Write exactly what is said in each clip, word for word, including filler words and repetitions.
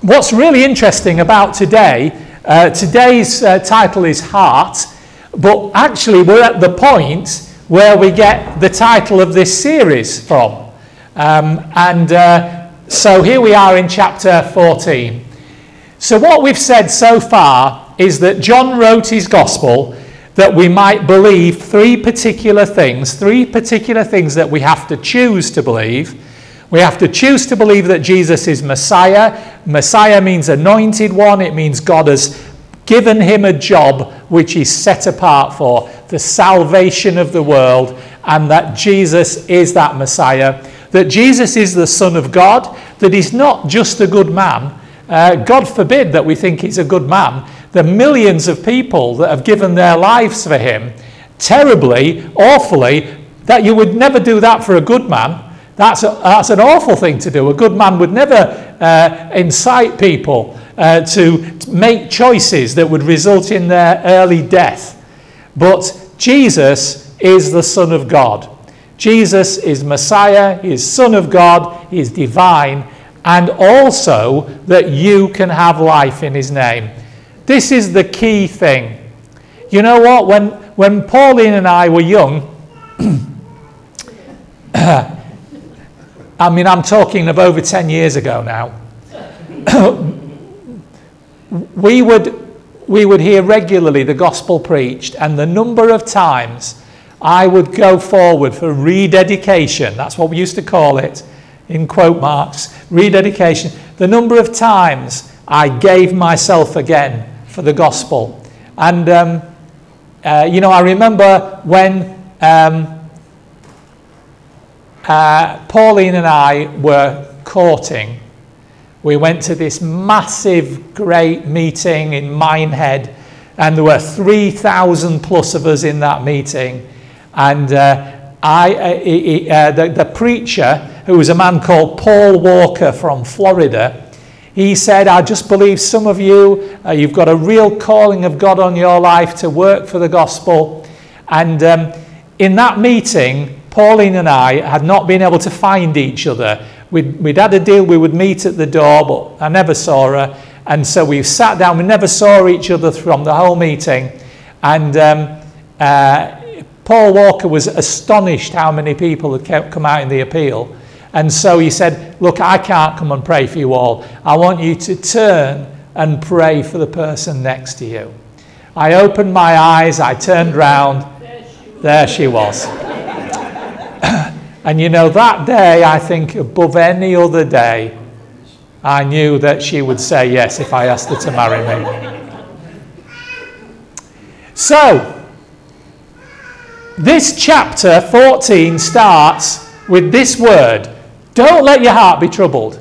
what's really interesting about today, uh, today's uh, title is Heart, but actually we're at the point where we get the title of this series from. Um, and uh, so here we are in chapter fourteen. So what we've said so far is that John wrote his gospel that we might believe three particular things, three particular things that we have to choose to believe. We have to choose to believe that Jesus is Messiah. Messiah means anointed one. It means God has given him a job which he's set apart for, the salvation of the world, and that Jesus is that Messiah. That Jesus is the Son of God, that he's not just a good man. Uh, God forbid that we think he's a good man. The millions of people that have given their lives for him, terribly, awfully, that you would never do that for a good man. That's, a, that's an awful thing to do. A good man would never uh, incite people uh, to make choices that would result in their early death. But Jesus is the Son of God. Jesus is Messiah, he is Son of God, he is divine, and also that you can have life in his name. This is the key thing. You know what? When, when Pauline and I were young, I mean, I'm talking of over ten years ago now, we would, we would hear regularly the gospel preached, and the number of times I would go forward for rededication, that's what we used to call it, in quote marks, rededication. The number of times I gave myself again for the gospel. And, um, uh, you know, I remember when um, uh, Pauline and I were courting, we went to this massive, great meeting in Minehead, and there were three thousand plus of us in that meeting. And uh, I, uh, uh, the, the preacher, who was a man called Paul Walker from Florida, he said, I just believe some of you, uh, you've got a real calling of God on your life to work for the gospel. And um, in that meeting, Pauline and I had not been able to find each other. We'd, we'd had a deal, we would meet at the door, but I never saw her. And so we sat down, we never saw each other from the whole meeting. And um, uh, Paul Walker was astonished how many people had come out in the appeal. And so he said, look, I can't come and pray for you all. I want you to turn and pray for the person next to you. I opened my eyes, I turned round, there she was. And you know, that day, I think above any other day, I knew that she would say yes if I asked her to marry me. So, this chapter fourteen starts with this word. Don't let your heart be troubled.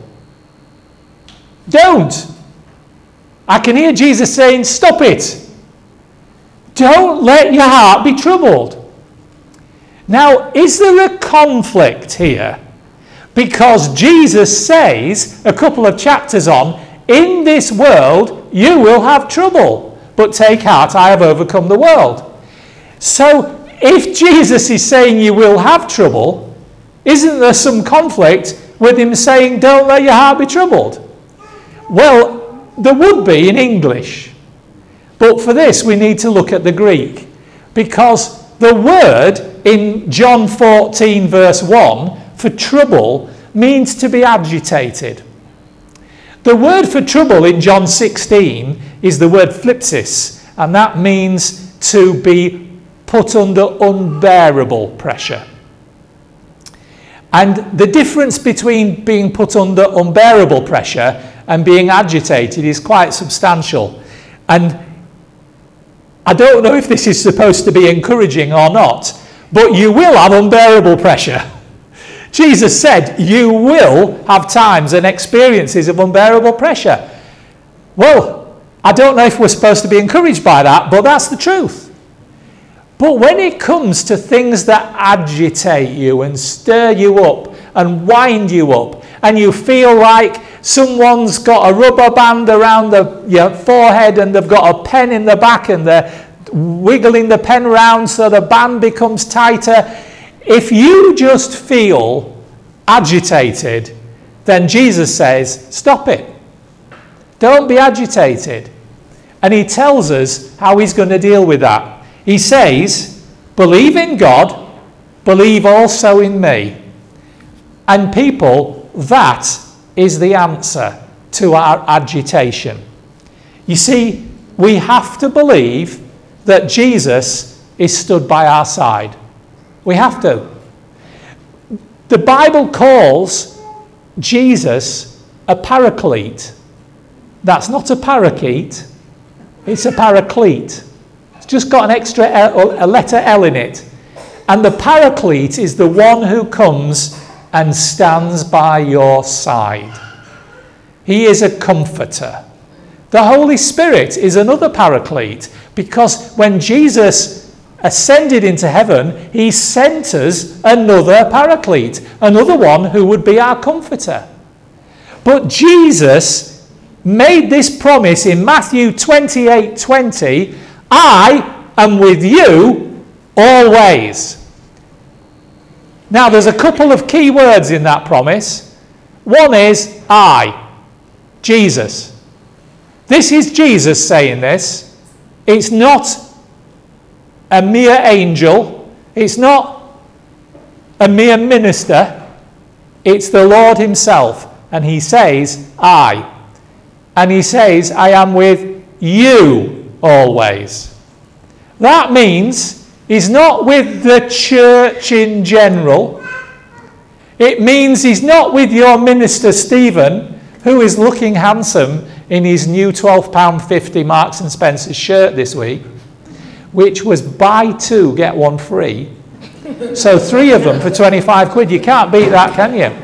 Don't. I can hear Jesus saying, stop it. Don't let your heart be troubled. Now, is there a conflict here? Because Jesus says, a couple of chapters on, in this world you will have trouble, but take heart, I have overcome the world. So, if Jesus is saying you will have trouble, isn't there some conflict with him saying, don't let your heart be troubled? Well, there would be in English. But for this, we need to look at the Greek. Because the word in John fourteen, verse one, for trouble, means to be agitated. The word for trouble in John sixteen is the word phlipsis, and that means to be put under unbearable pressure. And the difference between being put under unbearable pressure and being agitated is quite substantial. And I don't know if this is supposed to be encouraging or not, but you will have unbearable pressure. Jesus said you will have times and experiences of unbearable pressure. Well, I don't know if we're supposed to be encouraged by that, but that's the truth. But when it comes to things that agitate you and stir you up and wind you up, and you feel like someone's got a rubber band around the, your forehead and they've got a pen in the back and they're wiggling the pen round so the band becomes tighter, if you just feel agitated, then Jesus says, stop it. Don't be agitated. And he tells us how he's going to deal with that. He says, believe in God, believe also in me. And people, that is the answer to our agitation. You see, we have to believe that Jesus is stood by our side. We have to. The Bible calls Jesus a paraclete. That's not a parakeet, it's a paraclete. It's just got an extra L, a letter L in it. And the paraclete is the one who comes and stands by your side. He is a comforter. The Holy Spirit is another paraclete, because when Jesus ascended into heaven, he sent us another paraclete, another one who would be our comforter. But Jesus made this promise in Matthew twenty-eight twenty, I am with you always. Now there's a couple of key words in that promise. One is I, Jesus. This is Jesus saying this. It's not a mere angel. It's not a mere minister. It's the Lord himself. And he says, I. And he says, I am with you always. That means he's not with the church in general. It means he's not with your minister Stephen, who is looking handsome in his new twelve pounds fifty Marks and Spencer shirt this week, which was buy two, get one free. So three of them for twenty-five quid. You can't beat that, can you?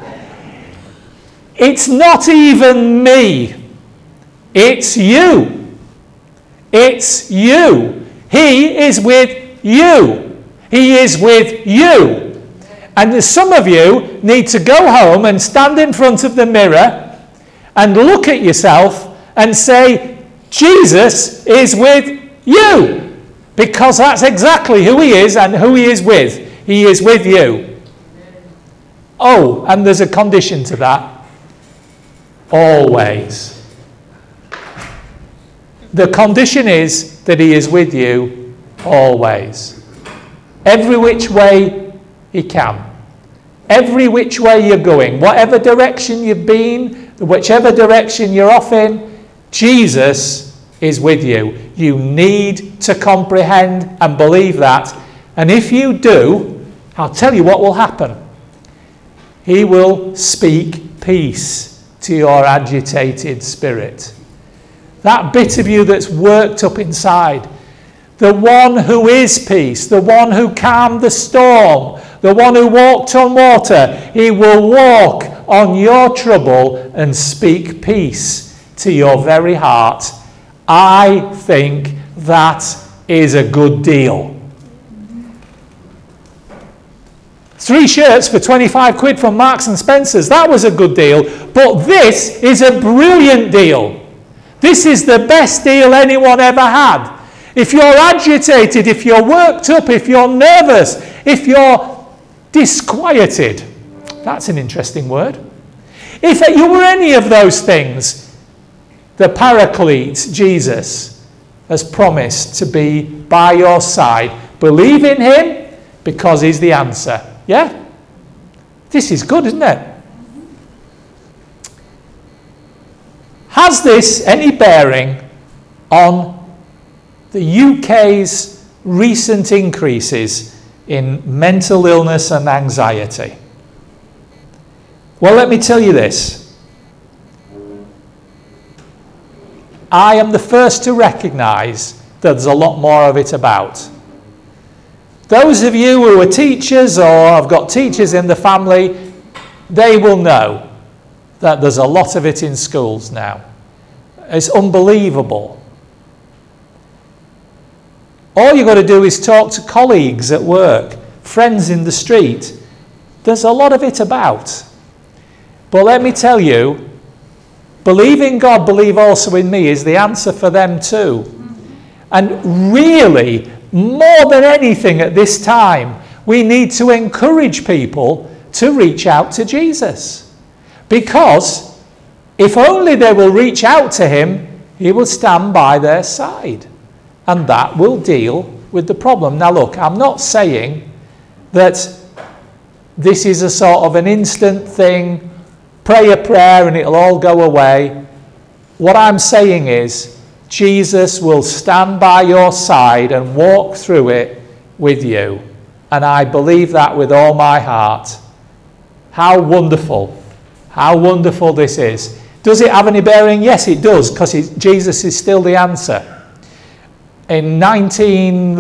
It's not even me. It's you. It's you. He is with you. He is with you. And some of you need to go home and stand in front of the mirror and look at yourself and say, Jesus is with you. Because that's exactly who he is and who he is with. He is with you. Oh, and there's a condition to that. Always. The condition is that he is with you always. Every which way he can. Every which way you're going. Whatever direction you've been, whichever direction you're off in, Jesus is with you. You need to comprehend and believe that. And if you do, I'll tell you what will happen. He will speak peace to your agitated spirit. That bit of you that's worked up inside. The one who is peace, the one who calmed the storm, the one who walked on water, he will walk on your trouble and speak peace to your very heart. I think that is a good deal. Three shirts for twenty-five quid from Marks and Spencer's. That was a good deal. But this is a brilliant deal. This is the best deal anyone ever had. If you're agitated, if you're worked up, if you're nervous, if you're disquieted, that's an interesting word. If you were any of those things, the Paraclete, Jesus, has promised to be by your side. Believe in him because he's the answer. Yeah? This is good, isn't it? Has this any bearing on the U K's recent increases in mental illness and anxiety? Well, let me tell you this. I am the first to recognise that there's a lot more of it about. Those of you who are teachers or have got teachers in the family, they will know that there's a lot of it in schools now. It's unbelievable. All you've got to do is talk to colleagues at work, friends in the street. There's a lot of it about. But let me tell you, believe in God, believe also in me is the answer for them too. And really, more than anything at this time, we need to encourage people to reach out to Jesus. Because If only they will reach out to him, he will stand by their side. And that will deal with the problem. Now look, I'm not saying that this is a sort of an instant thing, pray a prayer and it'll all go away. What I'm saying is, Jesus will stand by your side and walk through it with you. And I believe that with all my heart. How wonderful. How wonderful this is. Does it have any bearing? Yes, it does, because Jesus is still the answer. In nineteen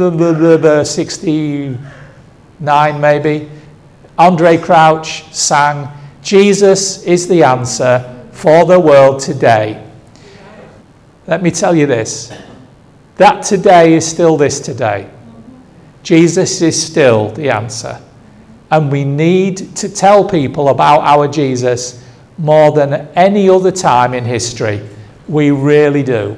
sixty-nine, maybe, Andre Crouch sang, Jesus is the answer for the world today. Let me tell you this. That today is still this today. Jesus is still the answer. And we need to tell people about our Jesus more than any other time in history. We really do.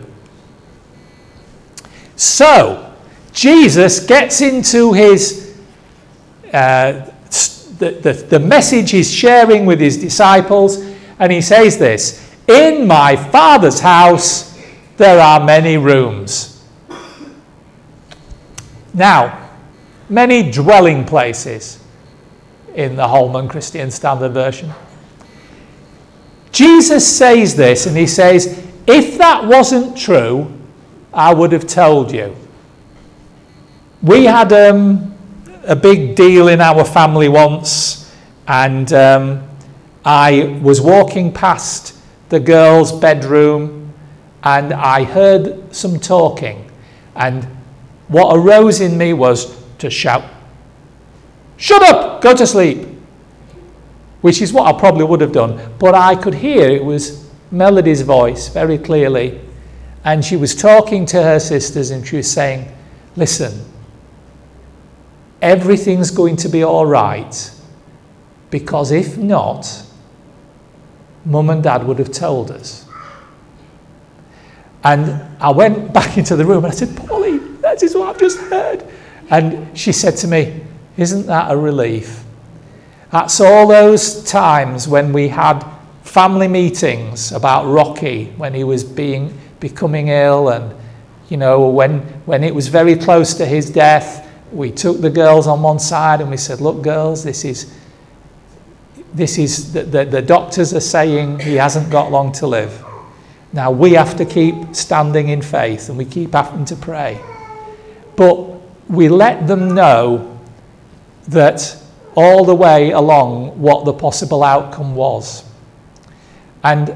So, Jesus gets into his, uh, the, the, the message he's sharing with his disciples, and he says this, in my Father's house there are many rooms. Now, many dwelling places in the Holman Christian Standard Version. Jesus says this, and he says, if that wasn't true, I would have told you. We had um, a big deal in our family once, and um, I was walking past the girls' bedroom, and I heard some talking, and what arose in me was to shout, shut up, go to sleep. Which is what I probably would have done. But I could hear it was Melody's voice very clearly. And she was talking to her sisters and she was saying, listen, everything's going to be all right. Because if not, Mum and Dad would have told us. And I went back into the room and I said, Pauline, that is what I've just heard. And she said to me, isn't that a relief? That's all those times when we had family meetings about Rocky, when he was being becoming ill, and you know, when when it was very close to his death, we took the girls on one side and we said, look girls, this is this is the, the, the doctors are saying he hasn't got long to live. Now we have to keep standing in faith and we keep having to pray. But we let them know that all the way along what the possible outcome was. And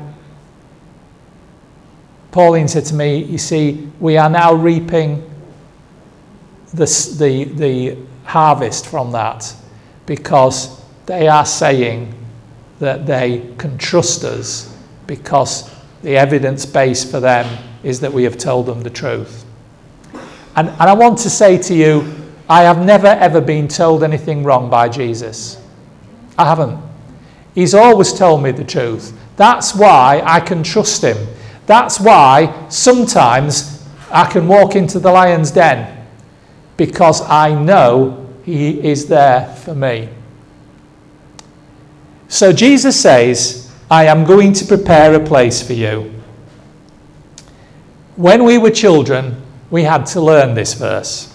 Pauline said to me, you see, we are now reaping the, the, the harvest from that, because they are saying that they can trust us because the evidence base for them is that we have told them the truth. And, and I want to say to you, I have never ever been told anything wrong by Jesus. I haven't. He's always told me the truth. That's why I can trust him. That's why sometimes I can walk into the lion's den, because I know he is there for me. So Jesus says, I am going to prepare a place for you. When we were children, we had to learn this verse.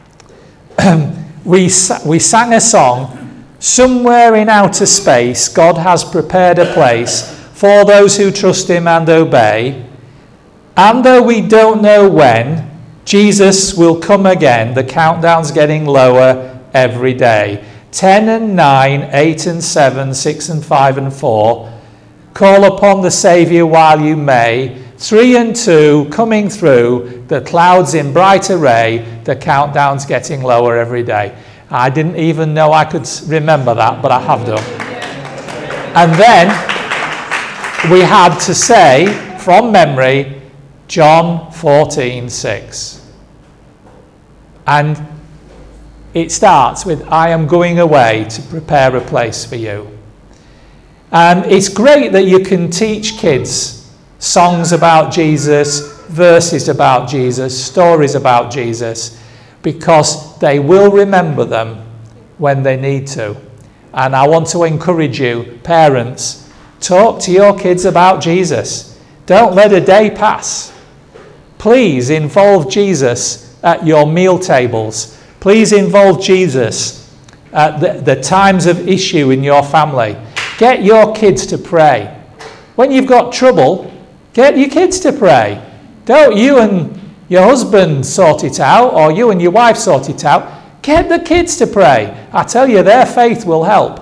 we, we sang a song, somewhere in outer space, God has prepared a place for those who trust him and obey. And though we don't know when, Jesus will come again. The countdown's getting lower every day. Ten and nine, eight and seven, six and five and four. Call upon the Saviour while you may. Three and two, coming through, the clouds in bright array, the countdown's getting lower every day. I didn't even know I could remember that, but I have done. And then we had to say, from memory, John fourteen six. And it starts with, I am going away to prepare a place for you. And it's great that you can teach kids songs about Jesus, verses about Jesus, stories about Jesus, because they will remember them when they need to. And I want to encourage you, parents, Talk to your kids about Jesus. Don't let a day pass. Please involve Jesus at your meal tables. Please involve Jesus at the, the times of issue in your family. Get your kids to pray. When you've got trouble, get your kids to pray. Don't you and your husband sort it out, or you and your wife sort it out. Get the kids to pray. I tell you, their faith will help.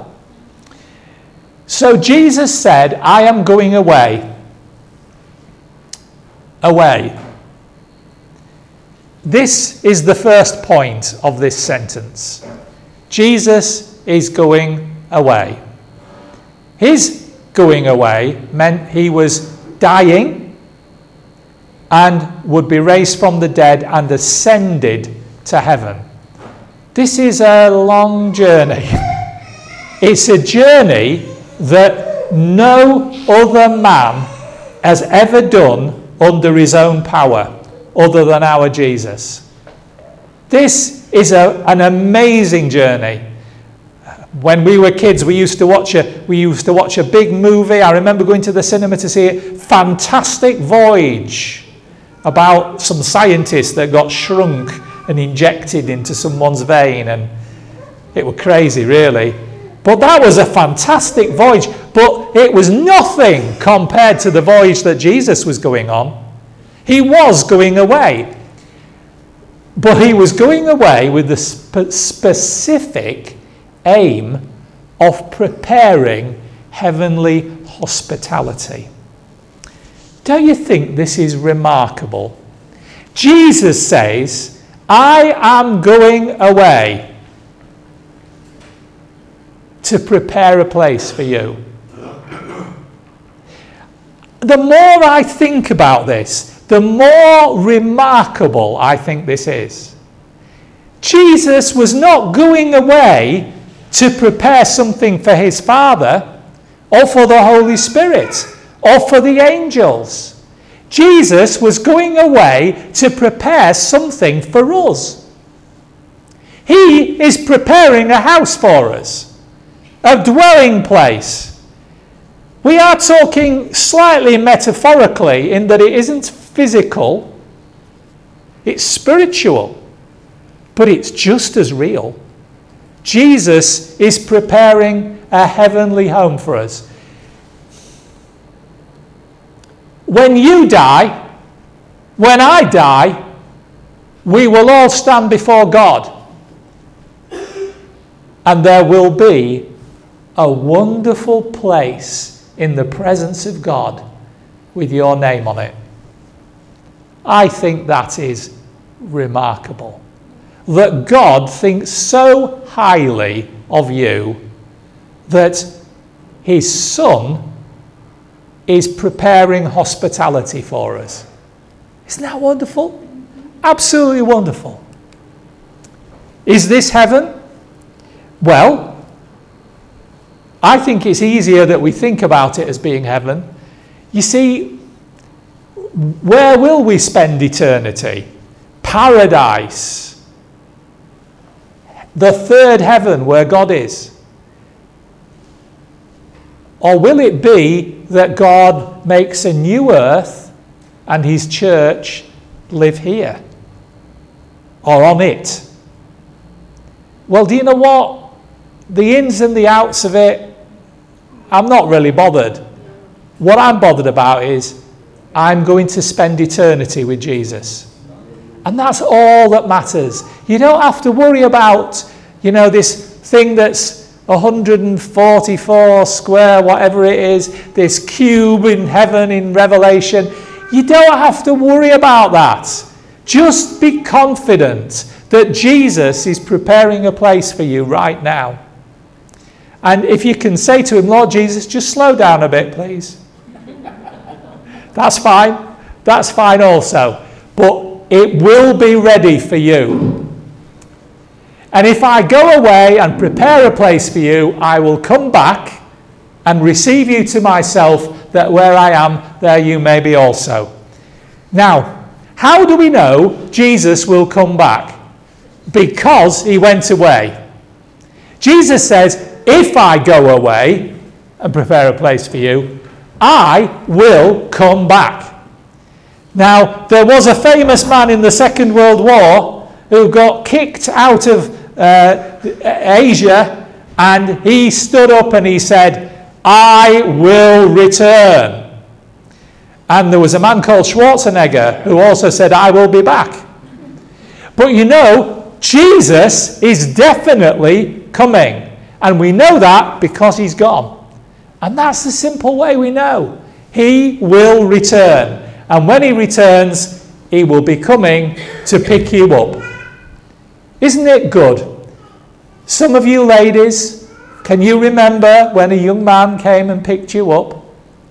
So Jesus said, I am going away. Away. This is the first point of this sentence. Jesus is going away. His going away meant he was dying and would be raised from the dead and ascended to heaven. This is a long journey. It's a journey that no other man has ever done under his own power other than our Jesus. This is a, an amazing journey. When we were kids, we used to watch a we used to watch a big movie. I remember going to the cinema to see it. Fantastic Voyage, about some scientists that got shrunk and injected into someone's vein, and it was crazy, really. But that was a fantastic voyage. But it was nothing compared to the voyage that Jesus was going on. He was going away. But he was going away with the spe- specific aim of preparing heavenly hospitality. Don't you think this is remarkable? Jesus says, I am going away to prepare a place for you. The more I think about this, the more remarkable I think this is. Jesus was not going away to prepare something for his Father, or for the Holy Spirit, or for the angels. Jesus was going away to prepare something for us. He is preparing a house for us. A dwelling place. We are talking slightly metaphorically in that it isn't physical, it's spiritual, but it's just as real. Jesus is preparing a heavenly home for us. When you die, when I die, we will all stand before God, and there will be a wonderful place in the presence of God with your name on it. I think that is remarkable. That God thinks so highly of you that his Son is preparing hospitality for us. Isn't that wonderful? Absolutely wonderful. Is this heaven? Well, I think it's easier that we think about it as being heaven. You see, where will we spend eternity? Paradise. The third heaven where God is. Or will it be that God makes a new earth and his church live here? Or on it? Well, do you know what? The ins and the outs of it, I'm not really bothered. What I'm bothered about is I'm going to spend eternity with Jesus. And that's all that matters. You don't have to worry about, you know, this thing that's one hundred forty-four square, whatever it is, this cube in heaven in Revelation. You don't have to worry about that. Just be confident that Jesus is preparing a place for you right now. And if you can say to him, Lord Jesus, just slow down a bit, please. That's fine. That's fine also. But it will be ready for you. And if I go away and prepare a place for you, I will come back and receive you to myself, that where I am, there you may be also. Now, how do we know Jesus will come back? Because he went away. Jesus says, if I go away and prepare a place for you, I will come back. Now, there was a famous man in the Second World War who got kicked out of uh, Asia, and he stood up and he said, I will return. And there was a man called Schwarzenegger who also said, I will be back. But you know, Jesus is definitely coming. And we know that because he's gone. And that's the simple way we know. He will return. And when he returns, he will be coming to pick you up. Isn't it good? Some of you ladies, can you remember when a young man came and picked you up?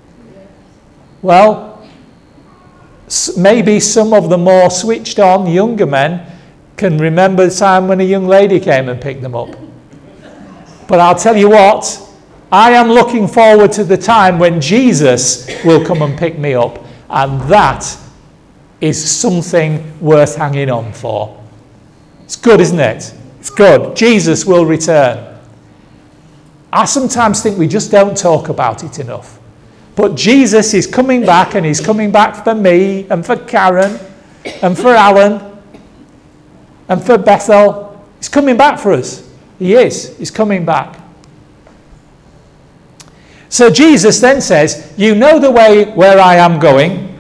Well, maybe some of the more switched on younger men can remember the time when a young lady came and picked them up. But I'll tell you what, I am looking forward to the time when Jesus will come and pick me up. And that is something worth hanging on for. It's good, isn't it? It's good. Jesus will return. I sometimes think we just don't talk about it enough. But Jesus is coming back, and he's coming back for me and for Karen and for Alan and for Bethel. He's coming back for us. He is. He's coming back. So Jesus then says, you know the way where I am going.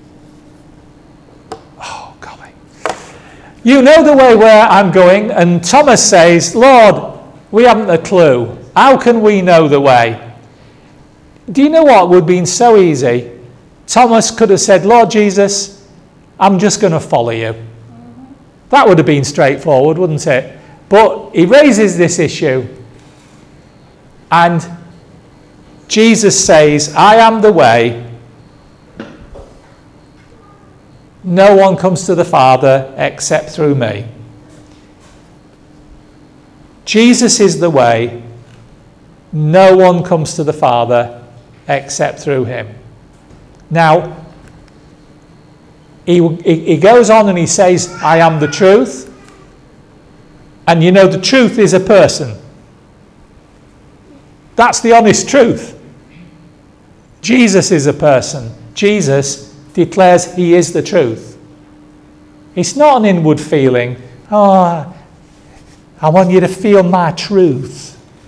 Oh, golly. You know the way where I'm going. And Thomas says, Lord, we haven't a clue. How can we know the way? Do you know what would have been so easy? Thomas could have said, Lord Jesus, I'm just going to follow you. That would have been straightforward, wouldn't it? But he raises this issue. And Jesus says, I am the way. No one comes to the Father except through me. Jesus is the way. No one comes to the Father except through him. Now, he, he goes on and he says, I am the truth. And you know, the truth is a person. That's the honest truth. Jesus is a person. Jesus declares he is the truth. It's not an inward feeling. Oh, I want you to feel my truth.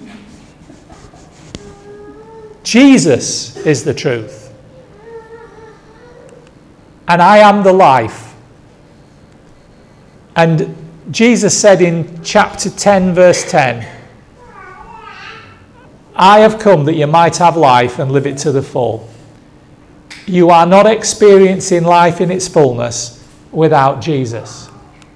Jesus is the truth. And I am the life. And Jesus said in chapter ten, verse ten, I have come that you might have life and live it to the full. You are not experiencing life in its fullness without Jesus.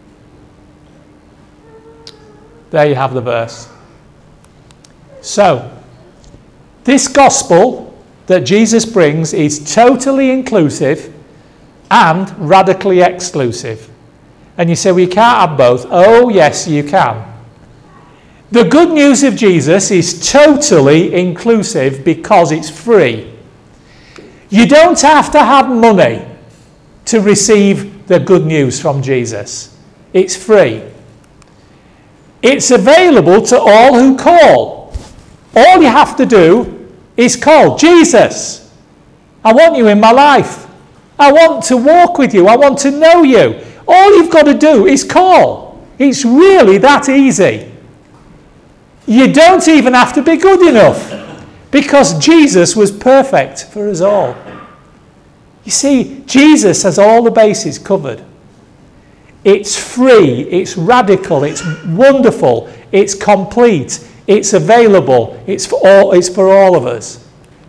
There you have the verse. So, this gospel that Jesus brings is totally inclusive and radically exclusive. And you say, well, you can't have both. Oh, yes, you can. The good news of Jesus is totally inclusive because it's free. You don't have to have money to receive the good news from Jesus. It's free. It's available to all who call. All you have to do is call. Jesus, I want you in my life. I want to walk with you. I want to know you. All you've got to do is call. It's really that easy. You don't even have to be good enough because Jesus was perfect for us all. You see, Jesus has all the bases covered. It's free, it's radical, it's wonderful, it's complete, it's available, it's for all, it's for all of us.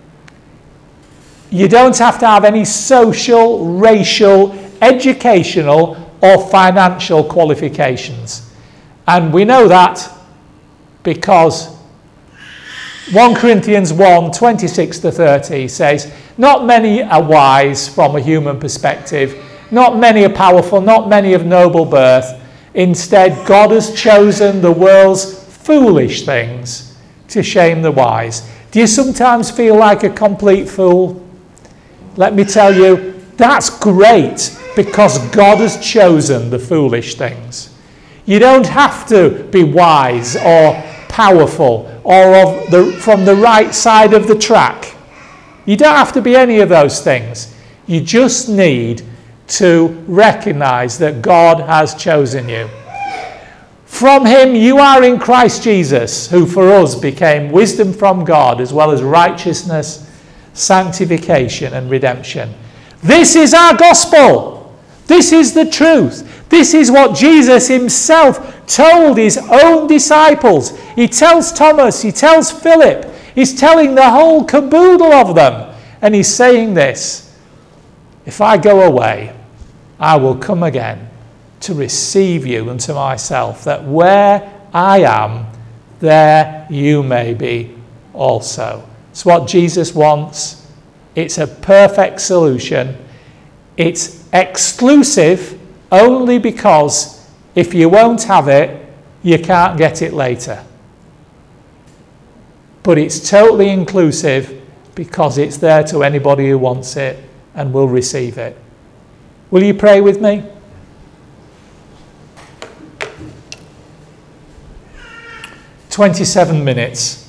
You don't have to have any social, racial, educational, or financial qualifications. And we know that because First Corinthians one, twenty-six to thirty says, not many are wise from a human perspective, not many are powerful, not many of noble birth. Instead, God has chosen the world's foolish things to shame the wise. Do you sometimes feel like a complete fool? Let me tell you, that's great because God has chosen the foolish things. You don't have to be wise or powerful or of the, from the right side of the track. You don't have to be any of those things. You just need to recognize that God has chosen you. From him you are in Christ Jesus, who for us became wisdom from God, as well as righteousness, sanctification, and redemption. This is our gospel. This is the truth. This is what Jesus himself told his own disciples. He tells Thomas, he tells Philip, he's telling the whole caboodle of them. And he's saying this: if I go away, I will come again to receive you unto myself, that where I am, there you may be also. It's what Jesus wants. It's a perfect solution. It's exclusive only because if you won't have it, you can't get it later. But it's totally inclusive because it's there to anybody who wants it and will receive it. Will you pray with me? twenty-seven minutes.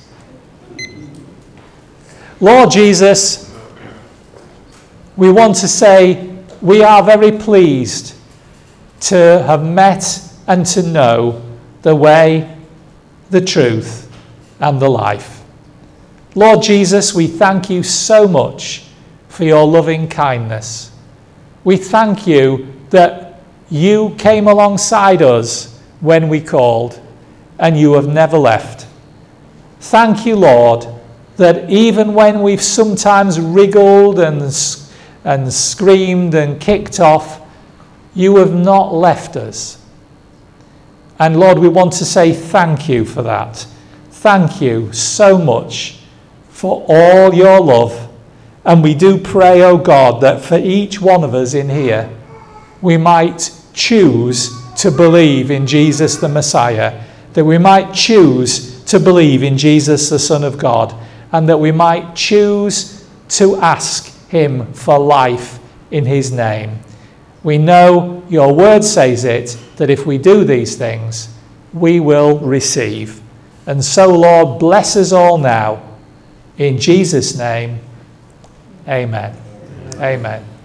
Lord Jesus, we want to say we are very pleased to have met and to know the way, the truth, and the life. Lord Jesus, we thank you so much for your loving kindness. We thank you that you came alongside us when we called, and you have never left. Thank you, Lord, that even when we've sometimes wriggled and, and screamed and kicked off, you have not left us. And Lord, we want to say thank you for that. Thank you so much for all your love. And we do pray, oh God, that for each one of us in here, we might choose to believe in Jesus the Messiah, that we might choose to believe in Jesus the Son of God, and that we might choose to ask him for life in his name. We know your word says it, that if we do these things, we will receive. And so, Lord, bless us all now. In Jesus' name, amen. Amen.